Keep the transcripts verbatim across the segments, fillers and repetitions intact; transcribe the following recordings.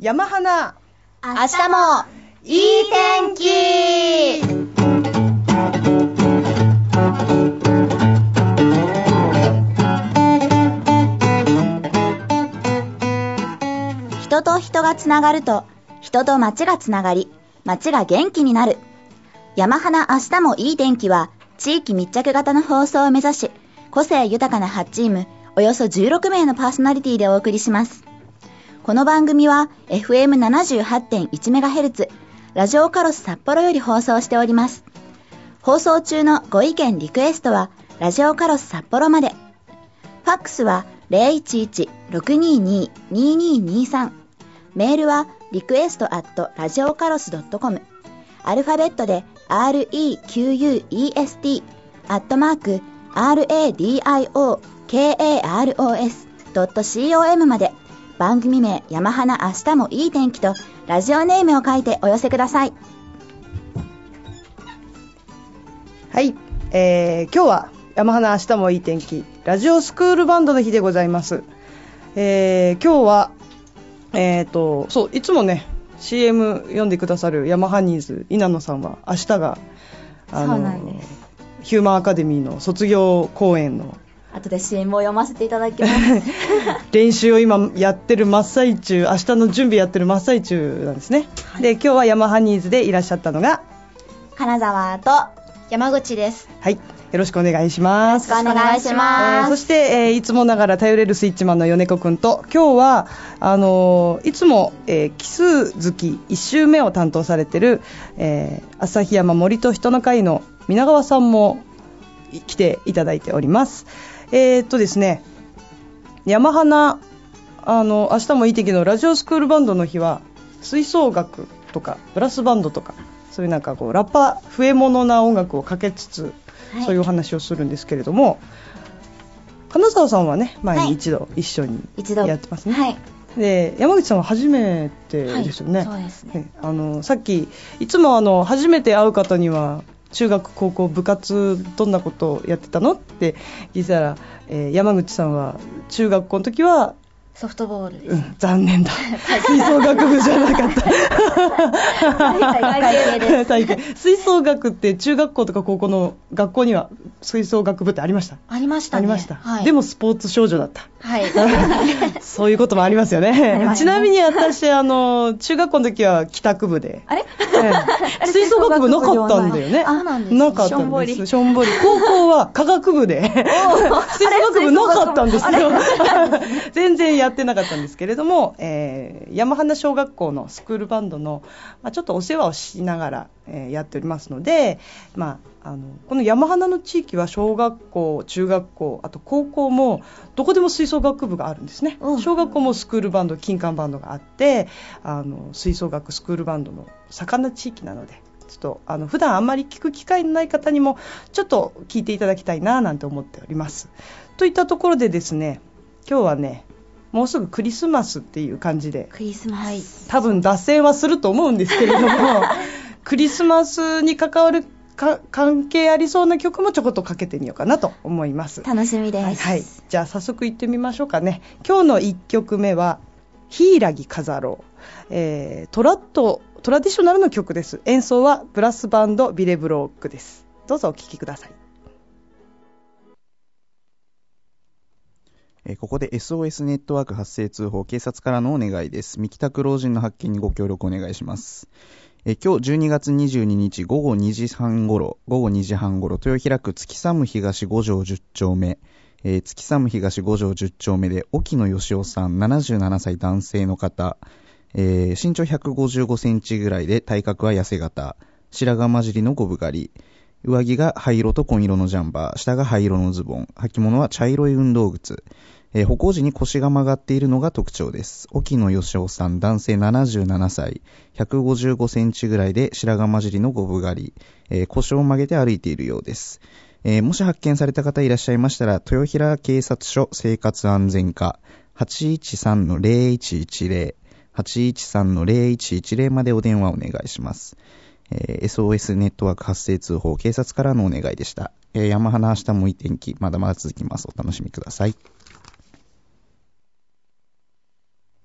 山花明日もいい天気。人と人がつながると、人と街がつながり、街が元気になる。山花明日もいい天気は、地域密着型の放送を目指し、個性豊かなはちチーム、およそじゅうろくめいのパーソナリティでお送りします。この番組は エフエムななじゅうはちてんいちメガヘルツ、ラジオカロス札幌より放送しております。放送中のご意見リクエストは、ラジオカロス札幌まで。ファックスは ゼロいちいち ろくにーにー にーにーにーさん。メールはリクエストアットラジオカロスドットコム。アルファベットで アールイーキューユーイーエスティー アットマーク アールエーディーアイオーケーエーアールオーエス ドットコム まで番組名山花明日もいい天気とラジオネームを書いてお寄せください。 はい、えー、今日は山花明日もいい天気ラジオスクールバンドの日でございます。えー、今日はえーとそういつもね シーエム 読んでくださるヤマハニーズ稲野さんは明日があのそうなんです。 ヒューマンアカデミーの卒業公演の後で シーエム を読ませていただきます練習を今やってる真っ最中、明日の準備やってる真っ最中なんですね、はい、で今日はヤマハニーズでいらっしゃったのが金沢と山口です。 はい、よろしくお願いします。 よろしくお願いします、 えー、そして、えー、いつもながら頼れるスイッチマンの米子くんと今日はあのー、いつも、えー、奇数月いち週目を担当されてる、えー、旭山森と人の会の皆川さんも来ていただいております。えー、っとですね山花あの明日もいい天気のラジオスクールバンドの日は吹奏楽とかブラスバンドとかそういうなんかこうラッパ笛物な音楽をかけつつ、はい、そういうお話をするんですけれども、金沢さんはね前に一度一緒にやってますね、はい、で山口さんは初めてですよね、はい、そうですね。あのさっきいつもあの初めて会う方には中学高校部活どんなことをやってたのって聞いたら、えー、山口さんは中学校の時はソフトボールです、 うん、残念だ吹奏楽部じゃなかった体育吹奏楽って中学校とか高校の学校には吹奏楽部ってありました？ ありましたね。 ありました、はい、でもスポーツ少女だった。 はいそういうこともありますよね。ちなみに私あの中学校の時は帰宅部であれ、 えー、吹奏楽部なかったんだよね。 あ、なんです。 なかったんです。しょんぼり高校は科学部で吹奏楽部なかったんですよ全然やってなかったんですけれども、えー、山花小学校のスクールバンドの、まあ、ちょっとお世話をしながら、えー、やっておりますので、まあ、あのこの山花の地域は小学校中学校あと高校もどこでも吹奏楽部があるんですね、うん、小学校もスクールバンド金管バンドがあってあの吹奏楽スクールバンドの盛んな地域なのでちょっとあの普段あんまり聞く機会のない方にもちょっと聞いていただきたいななんて思っております。といったところでですね今日はねもうすぐクリスマスっていう感じでクリスマス多分脱線はすると思うんですけれどもクリスマスに関わるか関係ありそうな曲もちょこっとかけてみようかなと思います。 楽しみです、 はいはい、じゃあ早速行ってみましょうかね。今日のいっきょくめはヒイラギ飾ろう、えー、トラットトラディショナルの曲です。演奏はブラスバンドビレブロックです。どうぞお聴きください。 えー、ここで エスオーエス ネットワーク発生通報警察からのお願いです。未帰宅老人の発見にご協力お願いします。えー、今日じゅうにがつにじゅうににち午後にじはんごろ午後にじはんごろ豊平区月寒東ご条じゅっちょうめ、えー、月寒東ご条じゅっちょうめで沖野義雄さんななじゅうななさい男性の方、えー、身長ひゃくごじゅうごセンチぐらいで体格は痩せ型、白髪混じりのゴブ狩り、上着が灰色と紺色のジャンバー、下が灰色のズボン、履物は茶色い運動靴、えー、歩行時に腰が曲がっているのが特徴です。沖野義雄さん男性ななじゅうななさい、ひゃくごじゅうごセンチぐらいで白髪混じりのゴブ狩り、えー、腰を曲げて歩いているようです。えー、もし発見された方いらっしゃいましたら豊平警察署生活安全課 はちいちさんのゼロいちいちゼロ はちいちさんのゼロいちいちゼロ までお電話お願いします。えー、エスオーエス ネットワーク発生通報警察からのお願いでした。えー、山花明日もいい天気まだまだ続きます。お楽しみください。 は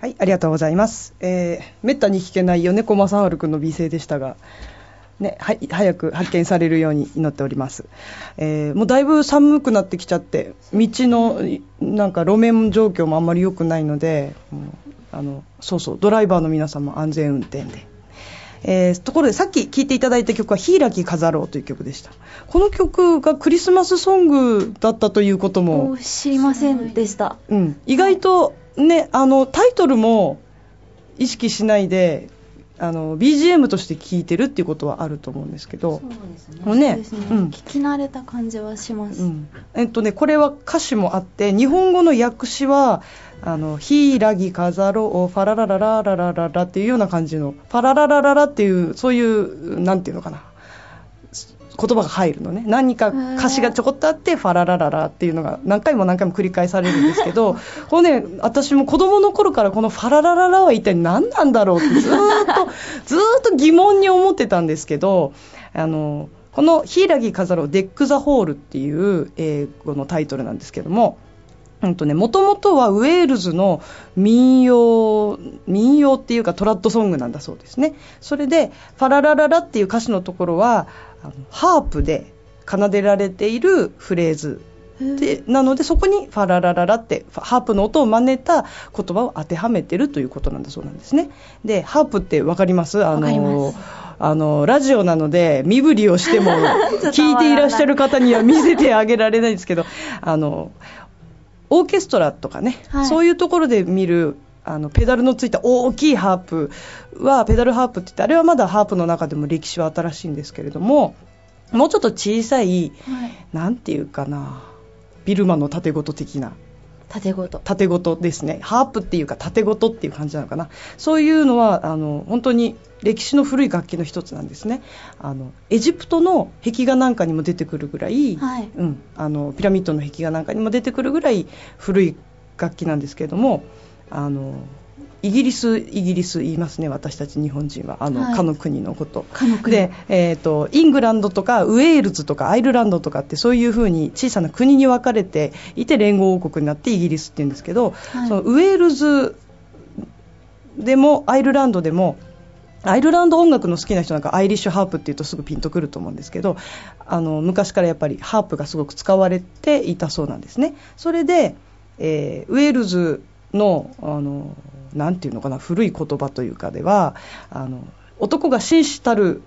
はい、ありがとうございます。えー、めったに聞けない米子正治君の美声でしたが、ね、はい、早く発見されるように祈っております。えー、もうだいぶ寒くなってきちゃって、道のなんか路面状況もあんまり良くないので、うん、あのそうそうドライバーの皆さんも安全運転で。えー、ところでさっき聴いていただいた曲は柊木飾ろうという曲でした。この曲がクリスマスソングだったということも知りませんでした、 うん、意外とね、あのタイトルも意識しないであの ビージーエム として聴いてるっていうことはあると思うんですけど、 そうですね、 もうね、 そうですね、うん、聞き慣れた感じはします、 うんえっとね、これは歌詞もあって日本語の訳詞はあの柊木飾ろうファララララララララっていうような感じのファラララララっていうそういうなんていうのかな言葉が入るのね。何か歌詞がちょこっとあってファララララっていうのが何回も何回も繰り返されるんですけどこのね、私も子供の頃からこのファララララは一体何なんだろうってずーっとずーっと疑問に思ってたんですけど、あのこの柊木飾ろうデック・ザ・ホールっていう英語のタイトルなんですけども、もともとはウェールズの民謡民謡っていうかトラッドソングなんだそうですね。それでファララララっていう歌詞のところはあのハープで奏でられているフレーズでなのでそこにファララララってハープの音を真似た言葉を当てはめてるということなんだそうなんですね。でハープってわかります？あのあのラジオなので身振りをしても聞いていらっしゃる方には見せてあげられないですけどあのオーケストラとかね、はい、そういうところで見るあのペダルのついた大きいハープはペダルハープって言ってあれはまだハープの中でも歴史は新しいんですけれども、もうちょっと小さい、はい、なんていうかなビルマの縦ごと的な縦ごと縦ごとですね。ハープっていうか縦ごとっていう感じなのかな。そういうのはあの本当に歴史の古い楽器の一つなんですね。あのエジプトの壁画なんかにも出てくるぐらい、はいうん、あのピラミッドの壁画なんかにも出てくるぐらい古い楽器なんですけれども、あのイギリスイギリス言いますね、私たち日本人はあの、はい、かの国のことで、えーと、イングランドとかウェールズとかアイルランドとかってそういう風に小さな国に分かれていて連合王国になってイギリスって言うんですけど、はい、そのウェールズでもアイルランドでもアイルランド音楽の好きな人なんかアイリッシュハープっていうとすぐピンとくると思うんですけど、あの昔からやっぱりハープがすごく使われていたそうなんですね。それで、えー、ウェールズのあのなんていうのかな古い言葉というかではあの男が紳士たる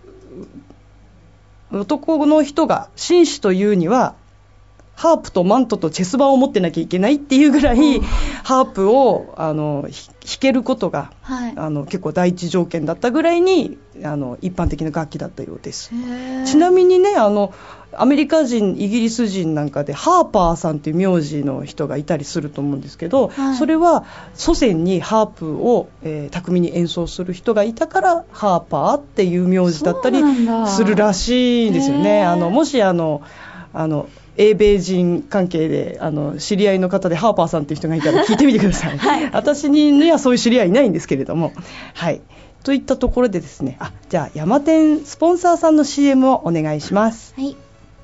男の人が紳士というにはハープとマントとチェス盤を持ってなきゃいけないっていうぐらいハープをあの弾けることが、はい、あの結構第一条件だったぐらいにあの一般的な楽器だったようです。ちなみにねあのアメリカ人イギリス人なんかでハーパーさんっていう名字の人がいたりすると思うんですけど、はい、それは祖先にハープを、えー、巧みに演奏する人がいたからハーパーっていう名字だったりするらしいんですよね。あのもしあのあの英米人関係であの知り合いの方でハーパーさんっていう人がいたら聞いてみてください、はい、私にはそういう知り合いいないんですけれども、はい、といったところでですね、あじゃあ山天スポンサーさんの シーエム をお願いします。 はい、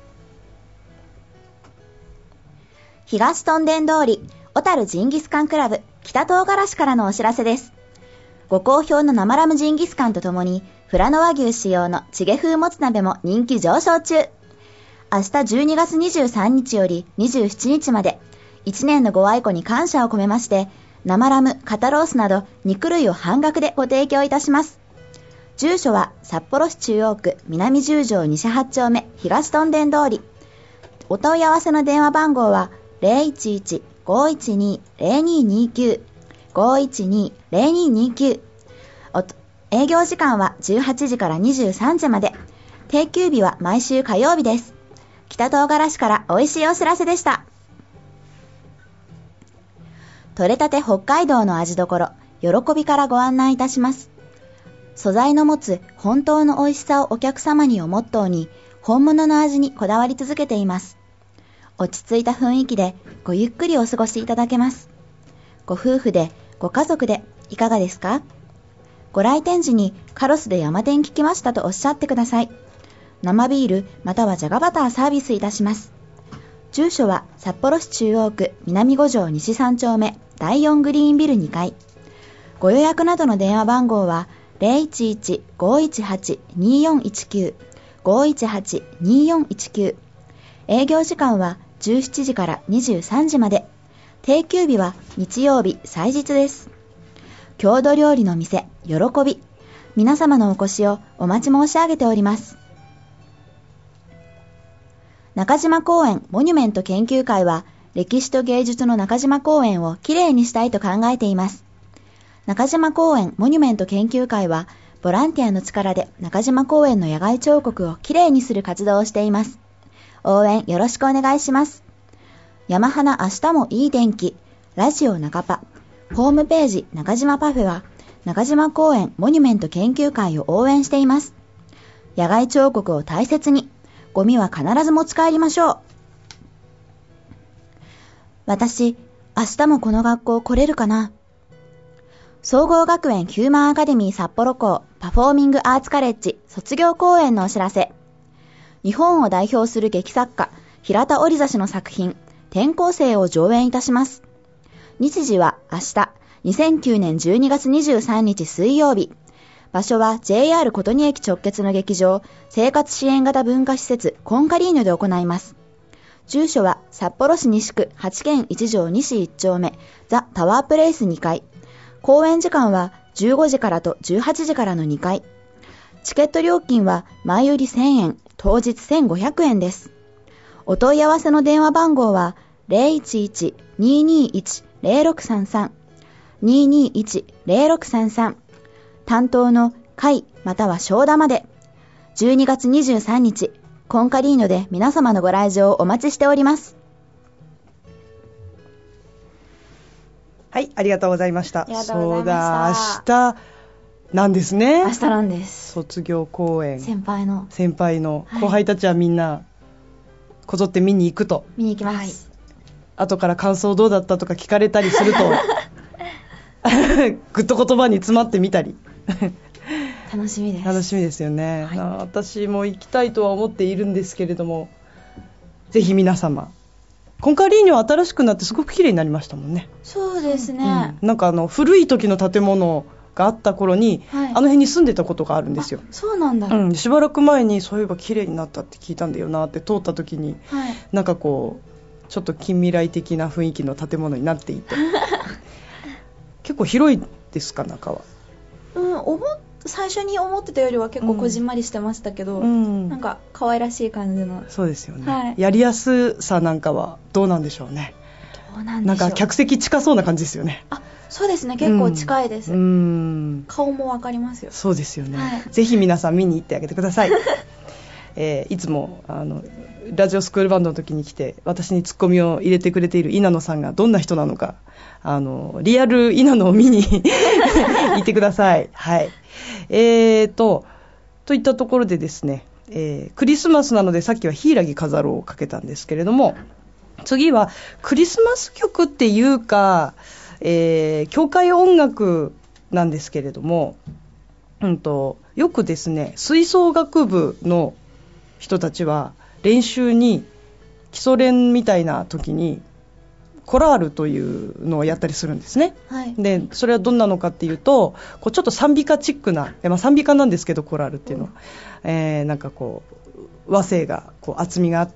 東屯田通り小樽ジンギスカンクラブ北唐辛子からのお知らせです。ご好評の生ラムジンギスカンとともに富良野和牛使用のチゲ風もつ鍋も人気上昇中。明日じゅうにがつにじゅうさんにちよりにじゅうしちにちまでいちねんのご愛顧に感謝を込めまして生ラム、肩ロースなど肉類を半額でご提供いたします。住所は札幌市中央区南十条西はち丁目東屯田通り。お問い合わせの電話番号は ゼロいちいち ごいちに ゼロににきゅう ごいちに ゼロににきゅう。営業時間はじゅうはちじからにじゅうさんじまで。定休日は毎週火曜日です。北唐辛子から美味しいお知らせでした。取れたて北海道の味どころ、喜びからご案内いたします。素材の持つ本当の美味しさをお客様にをモットーに、本物の味にこだわり続けています。落ち着いた雰囲気でごゆっくりお過ごしいただけます。ご夫婦で、ご家族でいかがですか？ご来店時にカロスで山天聞きましたとおっしゃってください。生ビールまたはじゃがバターサービスいたします。住所は札幌市中央区南五条西さん丁目だいよんグリーンビルにかい。 ご予約などの電話番号は ゼロいちいち ごいちはち によんいちきゅう ごいちはち によんいちきゅう。営業時間はじゅうしちじからにじゅうさんじまで。定休日は日曜日祭日です。郷土料理の店喜び、皆様のお越しをお待ち申し上げております。中島公園モニュメント研究会は、歴史と芸術の中島公園をきれいにしたいと考えています。中島公園モニュメント研究会は、ボランティアの力で中島公園の野外彫刻をきれいにする活動をしています。応援よろしくお願いします。山花明日もいい天気、ラジオ中パ、ホームページ中島パフェは、中島公園モニュメント研究会を応援しています。野外彫刻を大切に、ゴミは必ず持ち帰りましょう。私、明日もこの学校来れるかな。総合学園ヒューマンアカデミー札幌校パフォーミングアーツカレッジ卒業公演のお知らせ。日本を代表する劇作家、平田織指の作品、転校生を上演いたします。日時は明日、にせんきゅうねんじゅうにがつにじゅうさんにち水曜日。場所は ジェイアール 琴仁駅直結の劇場、生活支援型文化施設コンカリーヌで行います。住所は札幌市西区はちけんいちじょう西いち丁目ザ・タワープレイスにかい。公演時間はじゅうごじからとじゅうはちじからのにかい。チケット料金は前売りせんえん、当日せんごひゃくえんです。お問い合わせの電話番号は ゼロいちいち にーにーいち ゼロろくさんさん にーにーいち ゼロろくさんさん。担当の会または商談まで。じゅうにがつにじゅうさんにち、コンカリーノで皆様のご来場をお待ちしております。 はい、ありがとうございました。 ありがとうございました。 そうだ、明日なんですね。 明日なんです。 卒業公演。 先輩の。 先輩の後輩たちはみんなこぞって見に行くと。 見に行きます。はい、 後から感想どうだったとか聞かれたりするとぐっと言葉に詰まってみたり楽しみです。 楽しみですよね、 はい、 私も行きたいとは思っているんですけれども、ぜひ皆様、コンカリーニョは新しくなってすごく綺麗になりましたもんね。 そうですね、 うん、なんかあの古い時の建物があった頃に、はい、あの辺に住んでたことがあるんですよ。 そうなんだ、 うん、しばらく前にそういえば綺麗になったって聞いたんだよなって通った時に、はい、なんかこうちょっと近未来的な雰囲気の建物になっていて結構広いですか、中は。 うん、思最初に思ってたよりは結構こじんまりしてましたけど、うん、なんか可愛らしい感じの。 そうですよね、 はい、 やりやすさなんかはどうなんでしょうね。 どうなんでしょう。 なんか客席近そうな感じですよね。 あ、そうですね、結構近いです、 うん、 顔もわかりますよ。 そうですよね、 はい、 ぜひ皆さん見に行ってあげてください、えー、いつもあのラジオスクールバンドの時に来て私にツッコミを入れてくれている稲野さんがどんな人なのか、あのリアル稲野を見に行ってください。はい、えーとといったところでですね、えー、クリスマスなのでさっきは柊飾ろうをかけたんですけれども、次はクリスマス曲っていうか、えー、教会音楽なんですけれども、うんと、よくですね、吹奏楽部の人たちは練習に基礎練みたいな時にコラールというのをやったりするんですね、はい、でそれはどんなのかっていうと、こうちょっと賛美歌チックな、まあ、賛美歌なんですけどコラールっていうのは、うん、えー、なんかこう和声がこう厚みがあって、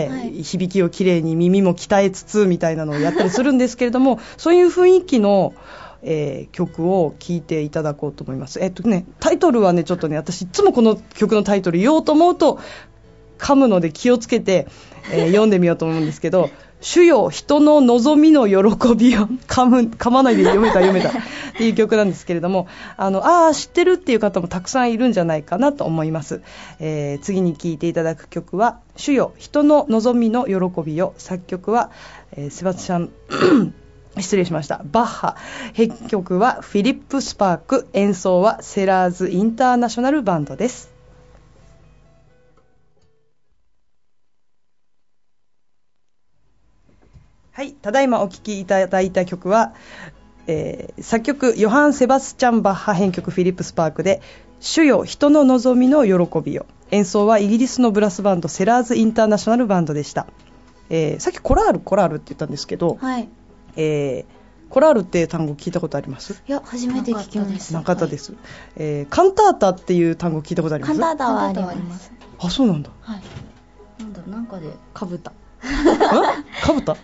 はい、響きをきれいに耳も鍛えつつみたいなのをやったりするんですけれどもそういう雰囲気の、えー、曲を聴いていただこうと思います。えっとね、タイトルはねちょっとね、私いつもこの曲のタイトル言おうと思うと噛むので気をつけて、えー、読んでみようと思うんですけど主よ人の望みの喜びを噛む噛まないで読めた読めたっていう曲なんですけれども、あのあー知ってるっていう方もたくさんいるんじゃないかなと思います、えー、次に聴いていただく曲は主よ人の望みの喜びを、作曲は、えー、セバスチャン失礼しましたバッハ、編曲はフィリップ・スパーク、演奏はセラーズ・インターナショナルバンドです。はい、ただいまお聴きいただいた曲は、えー、作曲ヨハン・セバスチャン・バッハ、編曲フィリップ・スパークで主よ人の望みの喜びを、演奏はイギリスのブラスバンドセラーズ・インターナショナルバンドでした。えー、さっきコラールコラールって言ったんですけど、はい、えー、 コラールって単語聞いたことあります？ いや、初めて聞きました。 なかったです、はい。えー、カンタータっていう単語聞いたことあります？ カンタータはあります。 あ、そうなんだ。 はい。なんだろう、なんかでかぶった。 かぶった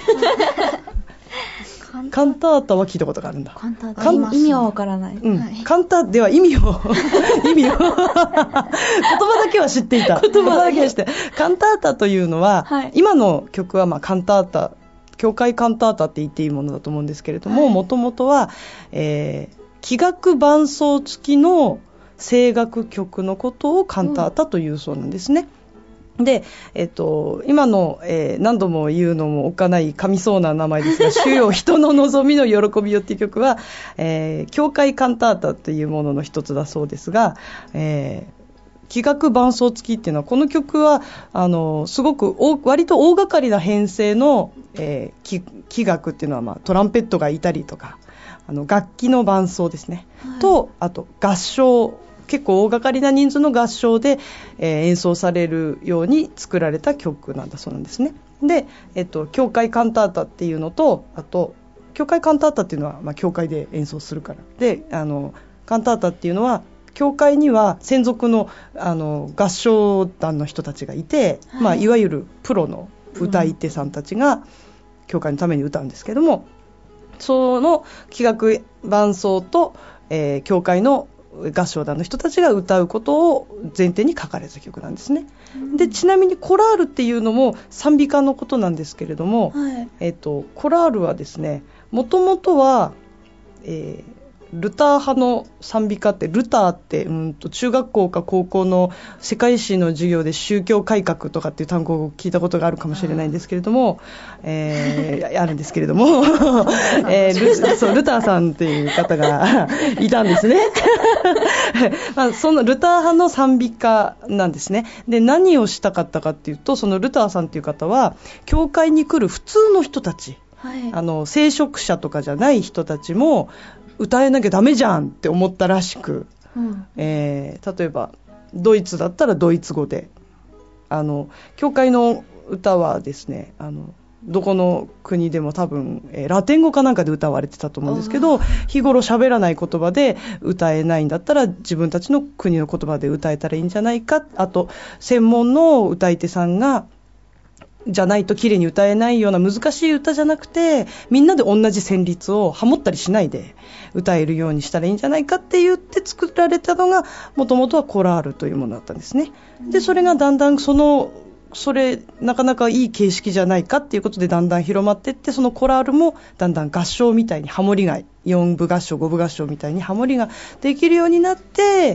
カンタータは聞いたことがあるんだ。 カンタータ、意味はわからない。 うん、はい、カンタでは意味を意味を言葉だけは知っていた。言葉だけは知って。カンタータというのは、はい、今の曲はまあカンタータ、教会カンタータって言っていいものだと思うんですけれども、もともとは、えー、器楽伴奏付きの声楽曲のことをカンタータというそうなんですね。うん、で、えっと、今の、えー、何度も言うのもおっかない噛みそうな名前ですが、主よ人の望みの喜びよっていう曲は、えー、教会カンタータというものの一つだそうですが、えー、器楽伴奏付きっていうのは、この曲はあのすごく大割と大掛かりな編成の、えー、器楽っていうのは、まあ、トランペットがいたりとか、あの楽器の伴奏ですね、はい、とあと合唱、結構大掛かりな人数の合唱で、えー、演奏されるように作られた曲なんだそうなんですね。で、えっと、教会カンタータっていうのと、あと教会カンタータっていうのは、まあ、教会で演奏するからで、あのカンタータっていうのは教会には専属 の, あの合唱団の人たちがいて、はい、まあ、いわゆるプロの歌い手さんたちが教会のために歌うんですけども、その器楽伴奏と、えー、教会の合唱団の人たちが歌うことを前提に書かれた曲なんですね。で、ちなみにコラールっていうのも賛美歌のことなんですけれども、はい、えっと、コラールはですね、もともとは、えールター派の賛美歌って、ルターってうんと中学校か高校の世界史の授業で宗教改革とかっていう単語を聞いたことがあるかもしれないんですけれども、えー、あるんですけれども、えー、ル, そうルターさんっていう方がいたんですね。まあ、そのルター派の賛美歌なんですね。で、何をしたかったかっていうと、そのルターさんっていう方は教会に来る普通の人たち、はい、あの聖職者とかじゃない人たちも歌えなきゃダメじゃんって思ったらしく、うん、えー、例えばドイツだったらドイツ語で、あの教会の歌はですね、あのどこの国でも多分、えー、ラテン語かなんかで歌われてたと思うんですけど、日頃喋らない言葉で歌えないんだったら自分たちの国の言葉で歌えたらいいんじゃないか。あと専門の歌い手さんがじゃないと綺麗に歌えないような難しい歌じゃなくて、みんなで同じ旋律をハモったりしないで歌えるようにしたらいいんじゃないかって言って作られたのが、もともとはコラールというものだったんですね。で、それがだんだんそのそれなかなかいい形式じゃないかっていうことでだんだん広まっていって、そのコラールもだんだん合唱みたいにハモリがよんぶ合唱ごぶ合唱みたいにハモリができるようになって、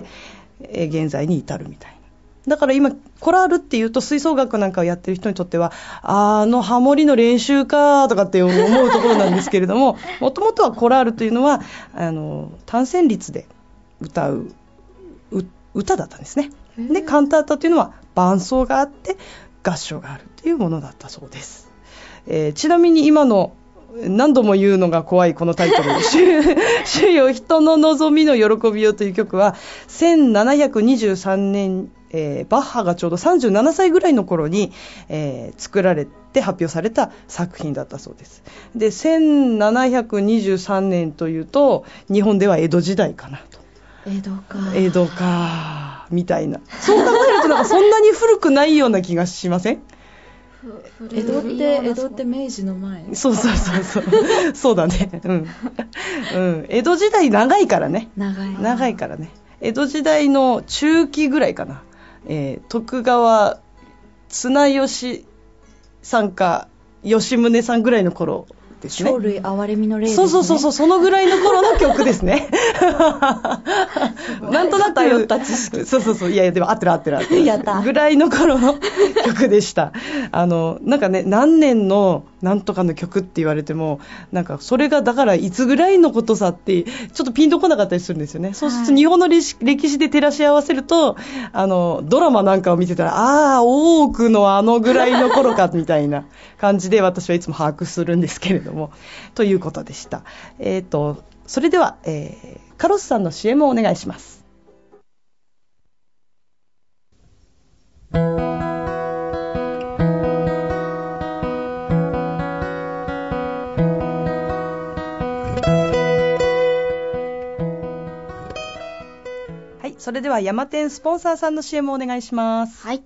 えー、現在に至るみたいな。だから今コラールっていうと吹奏楽なんかをやってる人にとっては、あのハモリの練習かとかって思うところなんですけれども、もともとはコラールというのはあの単旋律で歌う歌だったんですね。で、カンタータというのは伴奏があって合唱があるというものだったそうです。えー、ちなみに今の何度も言うのが怖いこのタイトル主よ人の望みの喜びよという曲はせんななひゃくにじゅうさんねん、えー、バッハがちょうどさんじゅうななさいぐらいの頃に、えー、作られて発表された作品だったそうです。で、せんななひゃくにじゅうさんねんというと日本では江戸時代かなと。 江戸か江戸かみたいな、そう考えるとなんかそんなに古くないような気がしません？ 江戸って江戸って明治の前。 そうそうそうそうそうだね、うん、うん、江戸時代長いからね、 長い長いからね。江戸時代の中期ぐらいかな、えー、徳川綱吉さんか吉宗さんぐらいの頃ですね。 生類憐れみの例ですね。 そうそうそうそう、そのぐらいの頃の曲ですね。なんとなく偏った知識。 そうそうそう、いやいやでも合ってる合ってる合ってる。 やったぐらいの頃の曲でした。あのなんかね、何年のなんとかの曲って言われても、なんかそれがだからいつぐらいのことさってちょっとピンとこなかったりするんですよね。はい、そうすると日本の歴史で照らし合わせると、あのドラマなんかを見てたら、ああ大奥のあのぐらいの頃かみたいな感じで私はいつも把握するんですけれどもということでした。えーと、それでは、えー、カロスさんの シーエム をお願いします。 それでは山店スポンサーさんの シーエム をお願いします。 はい。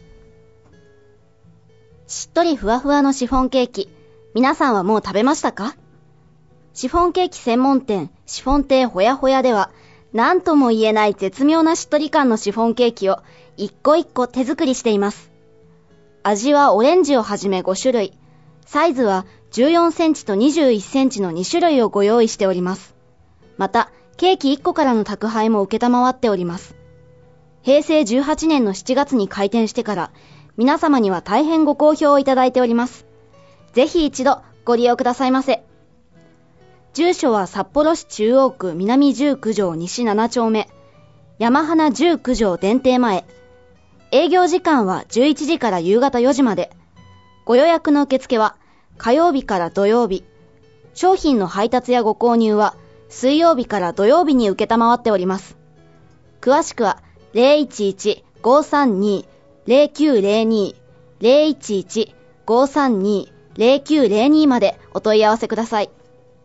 しっとりふわふわのシフォンケーキ、皆さんはもう食べましたか？シフォンケーキ専門店シフォン亭ほやほやでは、何とも言えない絶妙なしっとり感のシフォンケーキを一個一個手作りしています。味はオレンジをはじめご種類、サイズはじゅうよんセンチとにじゅういっセンチのに種類をご用意しております。また、ケーキいっこからの宅配も受けたまわっております。へいせいじゅうはちねんのしちがつに開店してから、皆様には大変ご好評をいただいております。ぜひ一度ご利用くださいませ。住所は札幌市中央区南じゅうきゅう条西なな丁目、山花じゅうきゅう条電停前。営業時間はじゅういちじから夕方よじまで。ご予約の受付は火曜日から土曜日。商品の配達やご購入は水曜日から土曜日に受けたまわっております。詳しくは ゼロいちいち ごーさんに ゼロきゅうゼロに ゼロいちいち ごーさんに ゼロきゅうゼロにまでお問い合わせください。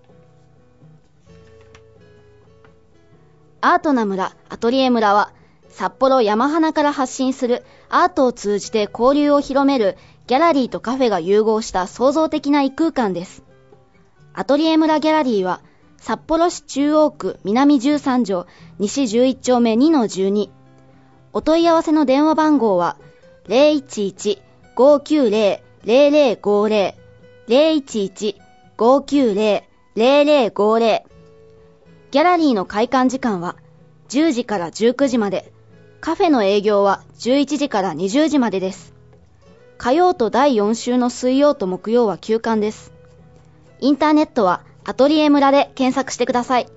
アートな村アトリエ村は札幌山花から発信するアートを通じて交流を広めるギャラリーとカフェが融合した創造的な異空間です。アトリエ村ギャラリーは札幌市中央区南じゅうさん条西じゅういち丁目 にのじゅうに。お問い合わせの電話番号は ゼロいちいち ごーきゅうゼロ ゼロゼロごーゼロ ゼロいちいち ごーきゅうゼロ ゼロゼロごーゼロ。ギャラリーの開館時間はじゅうじからじゅうくじまで、カフェの営業はじゅういちじからにじゅうじまでです。火曜とだいよん週の水曜と木曜は休館です。インターネットはアトリエ村で検索してください。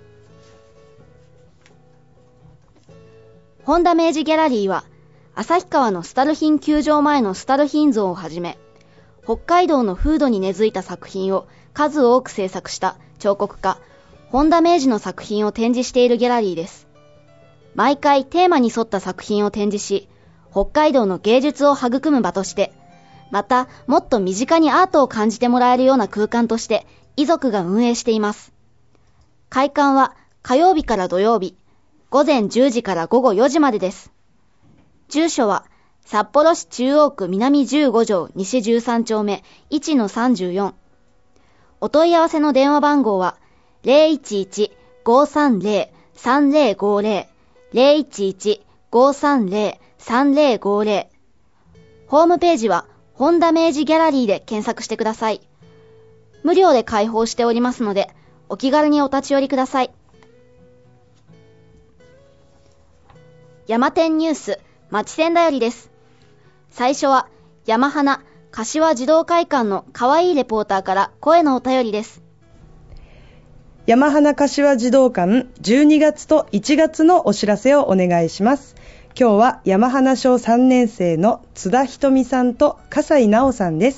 本田明治ギャラリーは旭川のスタルヒン球場前のスタルヒン像をはじめ、北海道の風土に根付いた作品を数多く制作した彫刻家本田明治の作品を展示しているギャラリーです。毎回テーマに沿った作品を展示し、北海道の芸術を育む場として、またもっと身近にアートを感じてもらえるような空間として遺族が運営しています。開館は火曜日から土曜日、午前じゅうじから午後よじまでです。住所は札幌市中央区南じゅうご条西じゅうさん丁目 いちのさんじゅうよん。お問い合わせの電話番号はゼロいちいち ごーさんゼロ さんゼロごーゼロ ゼロいちいち ごーさんゼロ さんゼロごーゼロ。ホームページは本田明治ギャラリーで検索してください。無料で開放しておりますので、お気軽にお立ち寄りください。山天ニュース町線だよりです。最初は山花柏児童会館のかわいいレポーターから声のお便りです。 山花柏児童館じゅうにがつといちがつのお知らせをお願いします。今日は山花小さんねん生の津田ひとみさんと笠井直さんです。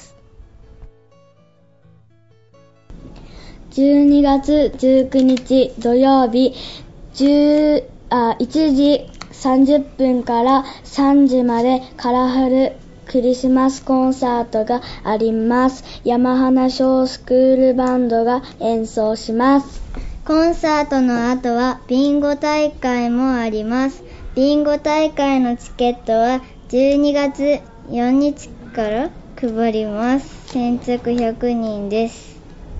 じゅうにがつじゅうくにち土曜日じゅうあいちじさんじゅっぷんからさんじまでカラフルクリスマスコンサートがあります。山花小スクールバンドが演奏します。 コンサートの後はビンゴ大会もあります。ビンゴ大会のチケットはじゅうにがつよっかから配ります。先着ひゃくにんです。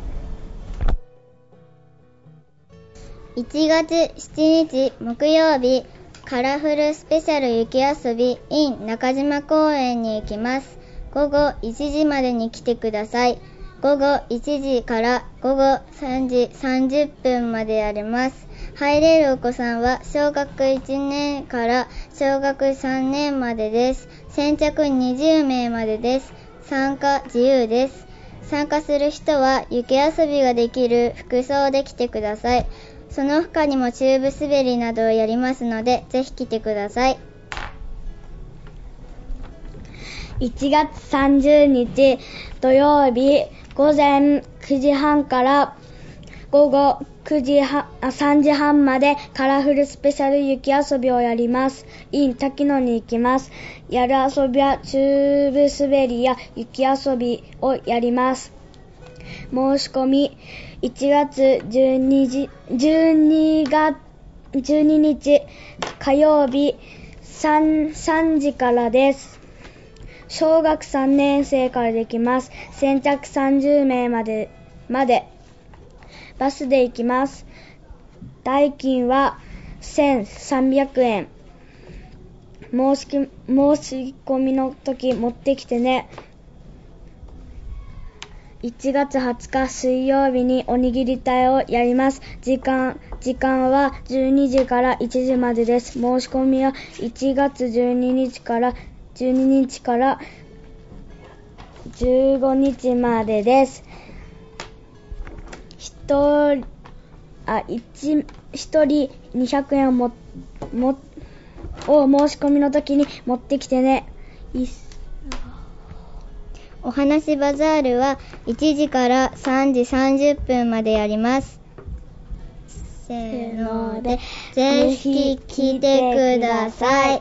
いちがつしちにち木曜日、カラフルスペシャル雪遊び in 中島公園に行きます。午後いちじまでに来てください。午後いちじから午後さんじさんじゅっぷんまでやります。入れるお子さんは小学いちねんから小学さんねんまでです。先着にじゅうめいまでです。参加自由です。参加する人は雪遊びができる服装で来てください。その他にもチューブ滑りなどをやりますので、ぜひ来てください。 いちがつさんじゅうにち土曜日午前くじはんから午後くじはん、さんじはんまでカラフルスペシャル雪遊びをやります。in 滝野に行きます。やる遊びはチューブ滑りや雪遊びをやります。申し込みいちがつじゅうにがじゅうににち火曜日 3, さんじからです。小学さんねん生からできます。先着さんじゅうめいまでまでバスで行きます。代金はせんさんびゃくえん。申し申し込みの時持ってきてね。いちがつはつか水曜日におにぎり隊をやります。時間時間はじゅうにじからいちじまでです。申し込みはいちがつじゅうににちからじゅうににちからじゅうごにちまでです。ひとりあ一一人にひゃくえんをももを申し込みの時に持ってきてね。いお話バザールはいちじからさんじさんじゅっぷんまでやります。せーので、ぜひ来てください。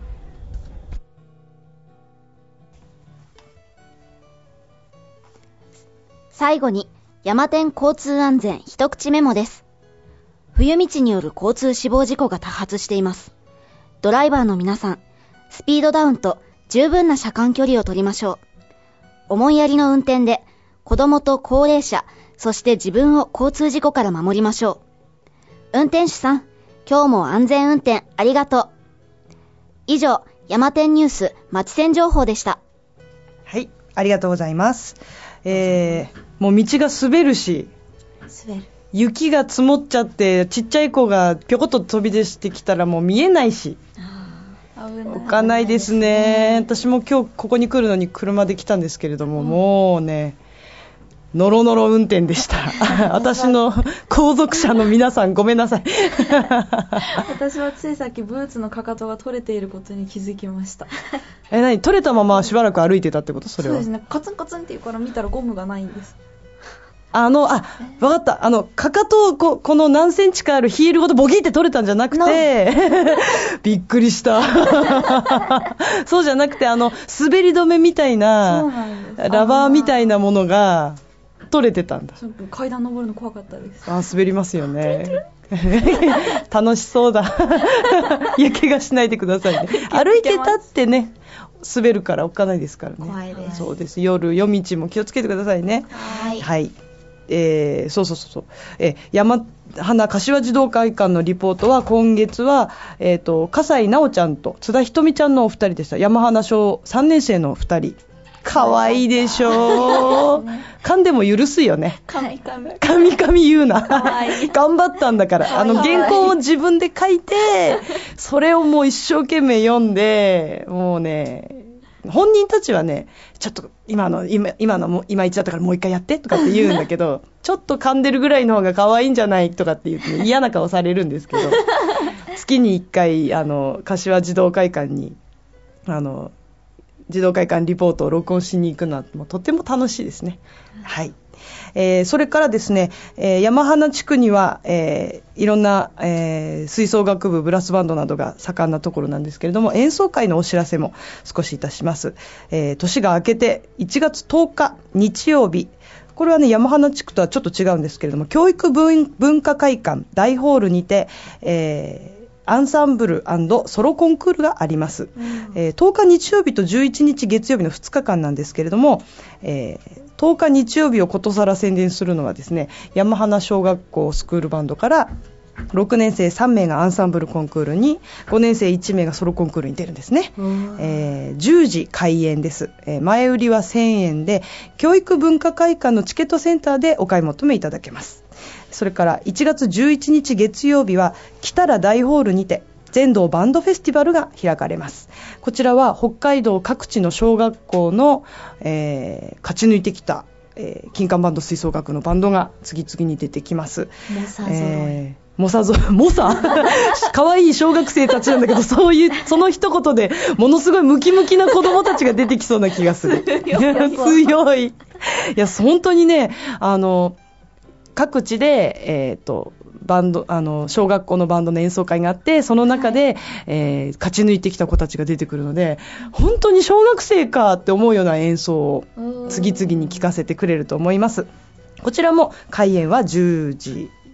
最後に、山天交通安全一口メモです。冬道による交通死亡事故が多発しています。ドライバーの皆さん、スピードダウンと十分な車間距離を取りましょう。思いやりの運転で、子供と高齢者、そして自分を交通事故から守りましょう。運転手さん、今日も安全運転ありがとう。以上、山天ニュース町線情報でした。 はい、ありがとうございます。えー、もう道が滑るし、 滑る。 雪が積もっちゃってちっちゃい子がぴょこっと飛び出してきたらもう見えないし、置かないですね。私も今日ここに来るのに車で来たんですけれども、うん、もうねノロノロ運転でした私の後続車の皆さんごめんなさい私はついさっきブーツのかかとが取れていることに気づきましたえ、何取れたまましばらく歩いてたってこと？それはそうですね。カツンカツンっていうから見たらゴムがないんです。 あの、あ、わかった。あの、かかとをこ、この何センチかあるヒールごとボキって取れたんじゃなくて、びっくりした。そうじゃなくて、あの、滑り止めみたいな、ラバーみたいなものが取れてたんだ。 階段登るの怖かったです。 あ、滑りますよね。楽しそうだ。いや、怪我しないでくださいね。歩いてたってね、滑るから置かないですからね。 怖いです。 そうです。夜、夜道も気をつけてくださいね。 はい。 はい。えー、そうそうそうそう、えー、山花柏児童会館のリポートは今月は、えーと、笠井直ちゃんと津田ひとみちゃんのお二人でした。山花小さんねん生のお二人。かわいいでしょう。噛んでも許すよね。 かみかみ。 かみかみ言うな。 かわいい。 頑張ったんだから。あの原稿を自分で書いて、それをもう一生懸命読んで、もうね、本人たちはね、ちょっと今の今今のも今一だったからもう一回やってとかって言うんだけど、ちょっと噛んでるぐらいの方が可愛いんじゃないとかって言って、ね、嫌な顔されるんですけど、月にいっかいあの柏児童会館にあの児童会館リポートを録音しに行くのはもうとても楽しいですね。はい。えー、それからですね、えー、山花地区には、えー、いろんな、えー、吹奏楽部ブラスバンドなどが盛んなところなんですけれども、演奏会のお知らせも少しいたします。えー、年が明けていちがつとおか日曜日、これはね山花地区とはちょっと違うんですけれども、教育 文, 文化会館大ホールにて、えーアンサンブル&ソロコンクールがあります、うんえー、とおか日曜日とじゅういちにち月曜日のふつかかんなんですけれども、えー、とおか日曜日をことさら宣伝するのはですね、山花小学校スクールバンドからろくねん生さんめいがアンサンブルコンクールに、ごねん生いちめいがソロコンクールに出るんですね、えー、じゅうじ開演です、えー、前売りはせんえんで、教育文化会館のチケットセンターでお買い求めいただけます。それからいちがつじゅういちにち月曜日は北ら大ホールにて全道バンドフェスティバルが開かれます。こちらは北海道各地の小学校の、えー、勝ち抜いてきた、えー、金管バンド吹奏楽のバンドが次々に出てきます。 モサゾロイ、 えーモサゾモサ可愛い小学生たちなんだけど、そういうその一言でものすごいムキムキな子供たちが出てきそうな気がする。強い。いや本当にね、あの各地で、えー、とバンドあの小学校のバンドの演奏会があって、その中で、はいえー、勝ち抜いてきた子たちが出てくるので、本当に小学生かって思うような演奏を次々に聴かせてくれると思います。こちらも開演はじゅうじ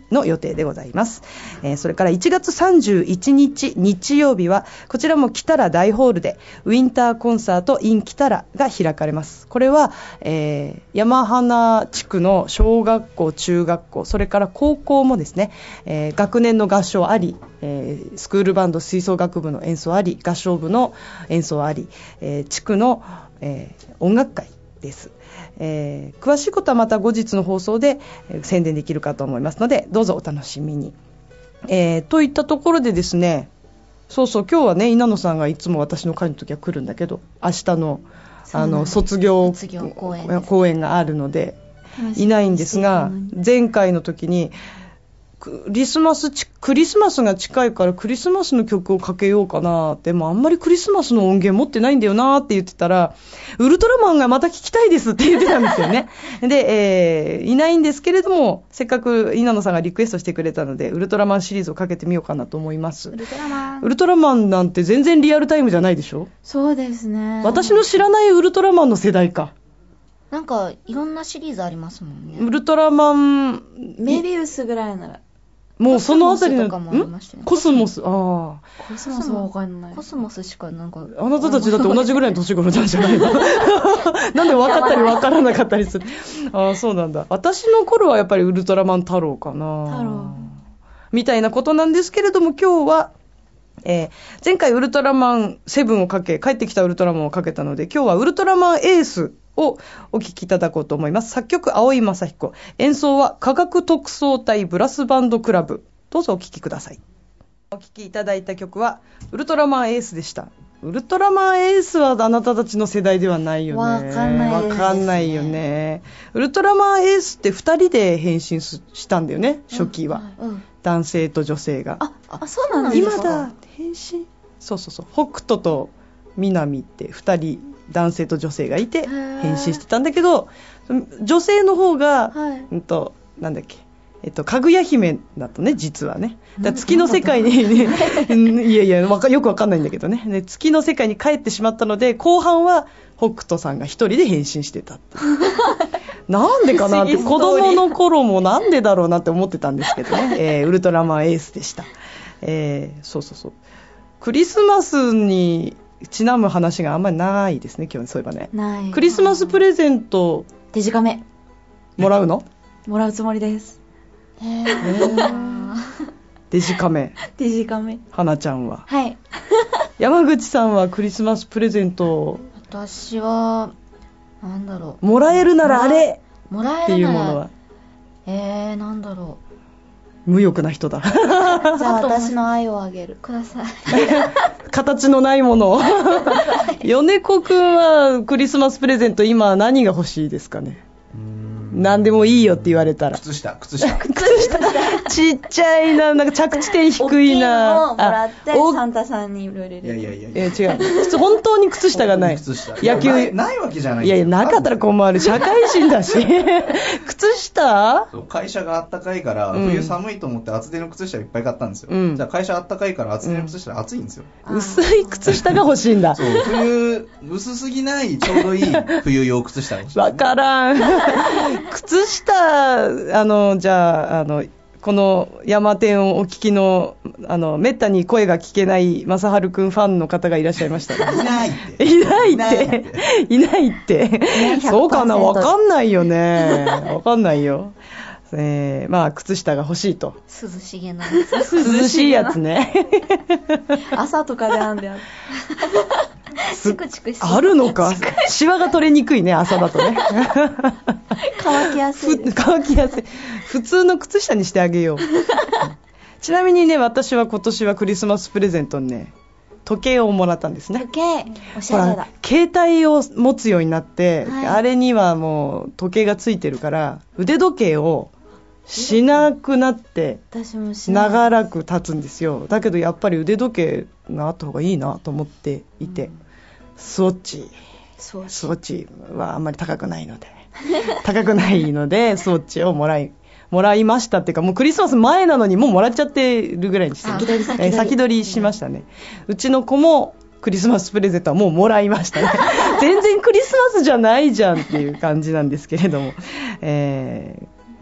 の予定でございます。えー、それからいちがつさんじゅういちにち日曜日はこちらもキタラ大ホールでウィンターコンサート in キタラが開かれます。これは、えー、山花地区の小学校中学校それから高校もですね、えー、学年の合唱あり、えー、スクールバンド吹奏楽部の演奏あり合唱部の演奏あり、えー、地区の、えー、音楽会です。えー、詳しいことはまた後日の放送で、えー、宣伝できるかと思いますのでどうぞお楽しみに、えー、といったところでですね、そうそう今日はね稲野さんがいつも私の会の時は来るんだけど明日の、あの卒業、 卒業公演公演があるのでいないんですが、前回の時にクリスマスクリスマスが近いからクリスマスの曲をかけようかなって、もあんまりクリスマスの音源持ってないんだよなって言ってたら、ウルトラマンがまた聞きたいですって言ってたんですよね。で、えー、いないんですけれども、せっかく稲野さんがリクエストしてくれたのでウルトラマンシリーズをかけてみようかなと思います。 ウルトラマンウルトラマンなんて全然リアルタイムじゃないでしょ。 そうですね。 私の知らないウルトラマンの世代か。 なんかいろんなシリーズありますもんね。 ウルトラマンメビウスぐらいならもうそのあたりのコスモスとかもありましたね。 コスモス、ああ。 コスモスはわかんない。 コスモスしかなんか。 あなたたちだって同じぐらいの年頃なんじゃないのなんで分かったり分からなかったりする。ああ、そうなんだ。私の頃はやっぱりウルトラマン太郎かな。 太郎。 みたいなことなんですけれども、今日は、えー、前回ウルトラマンセブンをかけ、帰ってきたウルトラマンをかけたので、今日はウルトラマンエースをお聴きいただこうと思います。作曲青井正彦、演奏は科学特捜隊ブラスバンドクラブ。どうぞお聴きください。お聴きいただいた曲はウルトラマンエースでした。ウルトラマンエースはあなたたちの世代ではないよね。 わかんないですね。 わかんないよね。ウルトラマンエースってふたりで変身したんだよね、初期は、 うんうん、 男性と女性が。 あ、あ、そうなんですか。 今だ変身。そうそうそう、北斗と南ってふたり男性と女性がいて変身してたんだけど、女性の方が、はい、うんとなんだっけ、えっと、かぐや姫だとね、実はね。だ月の世界に、ね、いやいや、わかよくわかんないんだけどね。で月の世界に帰ってしまったので、後半は北斗さんが一人で変身してたって。なんでかなって、子供の頃もなんでだろうなって思ってたんですけどね。えー、ウルトラマンエースでした。えー、そうそうそう。クリスマスにちなむ話があんまりないですね、今日そういえばね。 ない。 クリスマスプレゼント、 デジカメ。 もらうの？ もらうつもりです。 へーデジカメ。 デジカメ。 花ちゃんは。 はい。 山口さんはクリスマスプレゼント。 私はなんだろう。 もらえるならあれ。 もらえるならっていうものは。 えー、なんだろう。無欲な人だ。 じゃあ私の愛をあげる。 ください。 形のないものを。米子くんはクリスマスプレゼント今何が欲しいですかね。何でもいいよって言われたら。 靴下、靴下。 靴下。ちっちゃいな、なんか着地点低いな。 大きいのをもらってサンタさんにいろいろ入れる。 いやいやいや。 いや違う。本当に靴下がない。 靴下。 野球ないないわけじゃない。 いやいや、なかったら困る。社会人だし。靴下？ 会社があったかいから、うん、冬寒いと思って厚手の靴下いっぱい買ったんですよ。うん、じゃあ会社あったかいから厚手の靴下暑いんですよ。 うん、薄い靴下が欲しいんだ。 そう、冬、薄すぎないちょうどいい冬用靴下が欲しい。 わからん。靴下、あの、じゃあ、あの、この山天をお聞きの、あの、めったに声が聞けない正春くんファンの方がいらっしゃいましたら、 いないって。 いないって。いないって。そうかな、わかんないよね。わかんないよ。えー、まあ、靴下が欲しいと。 涼しげな。 涼しいやつね。 朝とかであんである。 チクチクしてあるのか。シワが取れにくいね、朝だとね。 乾きやすい。 乾きやすい。普通の靴下にしてあげよう。ちなみにね、私は今年はクリスマスプレゼントにね、時計をもらったんですね。 時計、おしゃれだ。 携帯を持つようになって、 はい、 あれにはもう時計がついてるから、腕時計をしなくなって長らく経つんですよ。だけどやっぱり腕時計があった方がいいなと思っていて、うん、スウォッチスウォッチはあんまり高くないので高くないのでスウォッチをもらいもらいましたっていうか、もうクリスマス前なのにもうもらっちゃってるぐらいにして先取り先取り、 えー、先取りしましたね。うちの子もクリスマスプレゼントはもうもらいましたね。全然クリスマスじゃないじゃんっていう感じなんですけれども、えー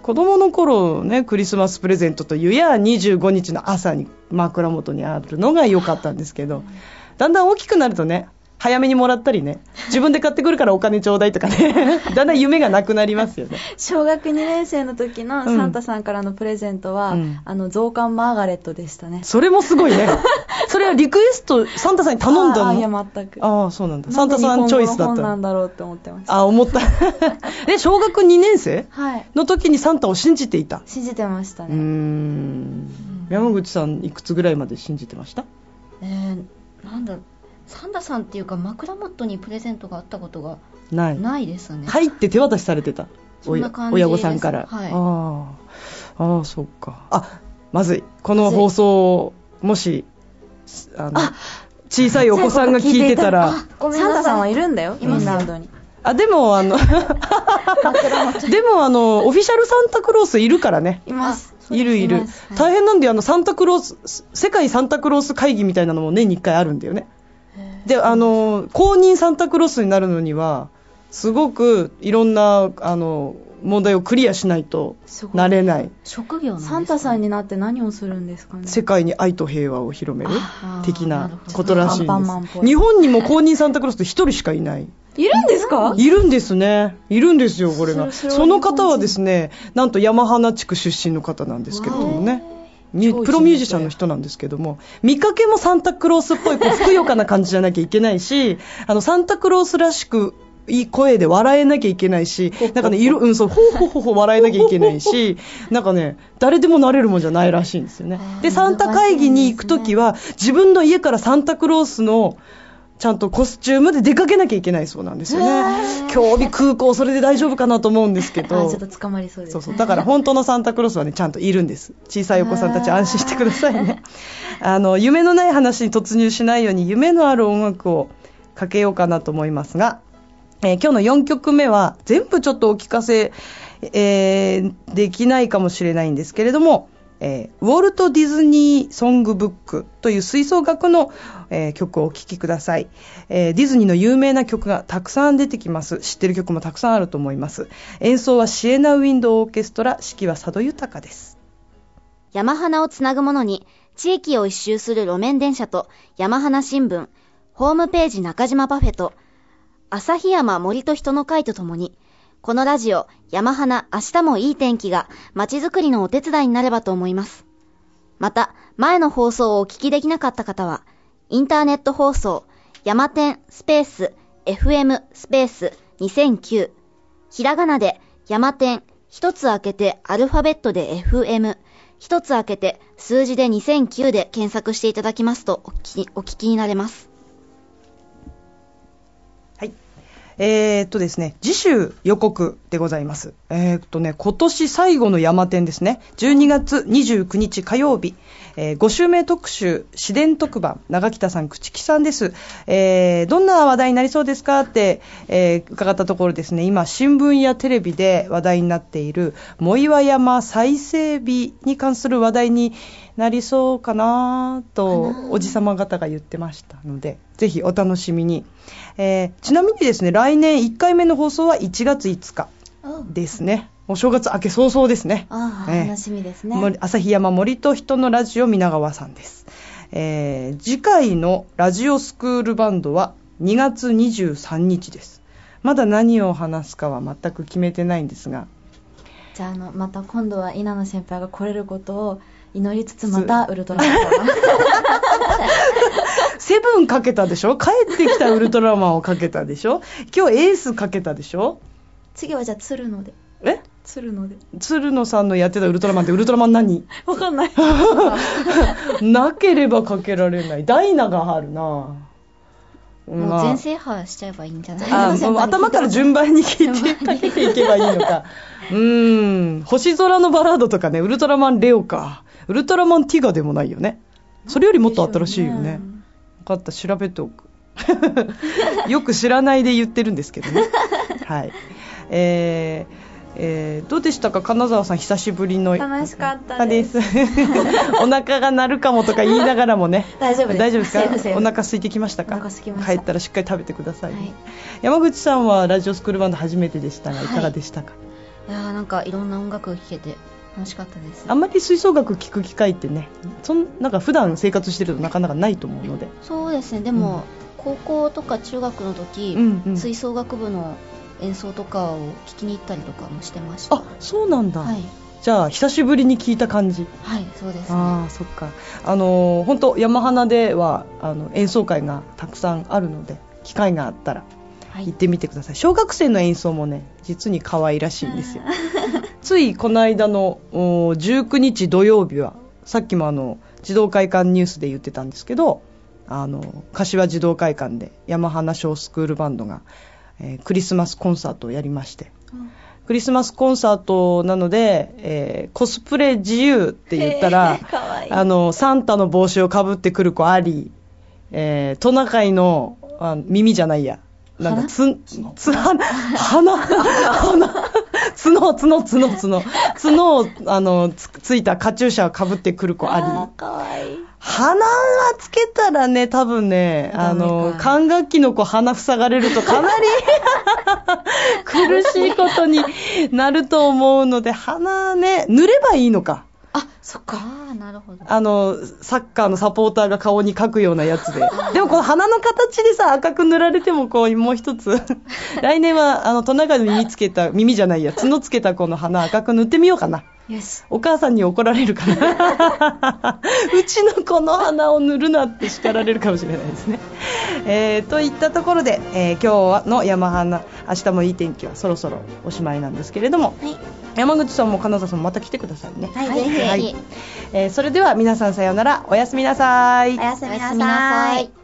子供の頃ね、クリスマスプレゼントというやにじゅうごにちの朝に枕元にあるのが良かったんですけど、だんだん大きくなるとね、早めにもらったりね、自分で買ってくるからお金ちょうだいとかね、だんだん夢がなくなりますよね。 小学にねん生の時のサンタさんからのプレゼントは、うん、あの増刊マーガレットでしたね。 それもすごいね。それはリクエストサンタさんに頼んだの？ あいや全く。 ああそうなんだ。サンタさんチョイスだった。 なんで日本語の本なんだろうって思ってました。 あ思った。で小学にねん生はいの時にサンタを信じていた。 信じてましたね。 うーん。山口さんいくつぐらいまで信じてました？ えー、なんだ。サンタさんっていうか枕元にプレゼントがあったことがないないですね。 入って手渡しされてた。 そんな感じ親御さんから。 はい、 ああ、そっか。あ、まずい。この放送もしあのあ小さいお子さんが聞いてたら、 ごめんなさい。サンタさんはいるんだよ。インラウドに。 あでもあのでもあのオフィシャルサンタクロースいるからね。 います。 いるいる。大変なんであのサンタクロース世界サンタクロース会議みたいなのも年にいっかいあるんだよね。であの公認サンタクロースになるのにはすごくいろんなあの問題をクリアしないとなれない。 職業なんですか？ サンタさんになって何をするんですかね。 世界に愛と平和を広める的なことらしいんアンパンマンっぽい。 です。日本にも公認サンタクロースって一人しかいない。 いるんですか？ いるんですね。いるんですよこれが。その方はですね、なんと山花地区出身の方なんですけれどもね。プロミュージシャンの人なんですけども、見かけもサンタクロースっぽいこうふくよかな感じじゃなきゃいけないし、あのサンタクロースらしくいい声で笑えなきゃいけないし、なんかね色うんそうほうほうほうほう笑えなきゃいけないし、なんかね誰でもなれるもんじゃないらしいんですよね。でサンタ会議に行くときは自分の家からサンタクロースのちゃんとコスチュームで出かけなきゃいけないそうなんですよね。今日空港それで大丈夫かなと思うんですけど。 あちょっと捕まりそうです、ね。 そうそうだから本当のサンタクロースはねちゃんといるんです。小さいお子さんたち安心してくださいね。あの夢のない話に突入しないように夢のある音楽をかけようかなと思いますが、えー、今日のよんきょくめは全部ちょっとお聞かせ、えー、できないかもしれないんですけれども。えー、ウォルト・ディズニー・ソングブックという吹奏楽の、えー、曲をお聴きください、えー。ディズニーの有名な曲がたくさん出てきます。知ってる曲もたくさんあると思います。演奏はシエナ・ウィンド・オーケストラ、指揮は佐渡豊です。 山花をつなぐものに地域を一周する路面電車と山花新聞、ホームページ中島パフェと旭山森と人の会とともにこのラジオ、山花、明日もいい天気が街づくりのお手伝いになればと思います。また、前の放送をお聞きできなかった方は、インターネット放送、山天スペース、エフエム スペースにせんきゅう、ひらがなで山天、一つ開けてアルファベットで エフエム、一つ開けて数字でにせんきゅうで検索していただきますとお聞き、お聞きになれます。 えー、っとですね、次週予告でございます。えー、っとね、今年最後の山展ですね。じゅうにがつにじゅうくにち火曜日、えー、ご週目特集、市電特番、長北さん、朽木さんです。えー、どんな話題になりそうですかって、えー、伺ったところですね、今、新聞やテレビで話題になっている、藻岩山再整備に関する話題になりそうかなと、おじさま方が言ってましたので、ぜひお楽しみに。えー、ちなみにですね、来年いっかいめの放送はいちがついつかですね。お正月明け早々ですね。 ああ、えー、楽しみですね。 旭山森と人のラジオ皆川さんです。えー、次回のラジオスクールバンドはにがつにじゅうさんにちです。まだ何を話すかは全く決めてないんですが。 じゃあ、あのまた今度は稲野先輩が来れることを祈りつつ、またウルトラマンがセブンかけたでしょ。帰ってきたウルトラマンをかけたでしょ。今日エースかけたでしょ。 次はじゃあ鶴野で。 え鶴野で。 鶴野さんのやってたウルトラマンってウルトラマン何？ わかんない。 なければかけられない。ダイナがあるな。 もう全制覇しちゃえばいいんじゃない？ ああ、頭から順番に聞いてかけていけばいいのか。うーん、星空のバラードとかね、ウルトラマンレオか、ウルトラマンティガでもないよね。それよりもっと新しいよね。分かった、調べておく。よく知らないで言ってるんですけどね。はい。えーえー、どうでしたか、金沢さん、久しぶりの。 楽しかったです。 お腹が鳴るかもとか言いながらもね。 大丈夫です。 大丈夫ですか。お腹空いてきましたか。 お腹空きました。 帰ったらしっかり食べてください、ね。 はい、 山口さんはラジオスクールバンド初めてでしたが、いかがでしたか。 はいやーなんかいろんな音楽が聴けて楽しかったです。 あんまり吹奏楽聴く機会ってね、そんなんか普段生活してるとなかなかないと思うので。 そうですね。でも、うん、高校とか中学の時、うんうん、吹奏楽部の演奏とかを聞きに行ったりとかもしてました。 あ、そうなんだ。 はい。 じゃあ久しぶりに聞いた感じ。 はい、そうですね。 ああ、そっか。あのー、本当山花ではあの演奏会がたくさんあるので、機会があったら行ってみてください。はい、小学生の演奏もね、実に可愛らしいんですよ。ついこの間のじゅうくにち土曜日は、さっきもあの児童会館ニュースで言ってたんですけど、あの柏児童会館で山花小スクールバンドが、えー、クリスマスコンサートをやりまして、うん、クリスマスコンサートなので、えー、コスプレ自由って言ったら、あのサンタの帽子をかぶってくる子あり、えー、トナカイの、あの耳じゃないや、なんかつつ鼻鼻鼻角角角角角をあの つ, ついたカチューシャをかぶってくる子あり。 あ、かわいい。 鼻はつけたらね、多分ね、あの管楽器の子鼻塞がれるとかなり苦しいことになると思うので、鼻ね、塗ればいいのか。 あ、そっか。あ、なるほど。 あのサッカーのサポーターが顔に描くようなやつで。でもこの鼻の形でさ、赤く塗られてもこうもう一つ来年はあのトナカイの耳つけた、耳じゃないや、角つけた子の鼻赤く塗ってみようかな。 Yes. お母さんに怒られるかなうちの子の鼻を塗るなって叱られるかもしれないですね。えー、といったところで、えー、今日の山花、明日もいい天気はそろそろおしまいなんですけれども、はい、山口さんも金沢さんもまた来てくださいね。 はい、ぜひ、はい、 えー、それでは皆さんさようなら、おやすみなさい。 おやすみなさい。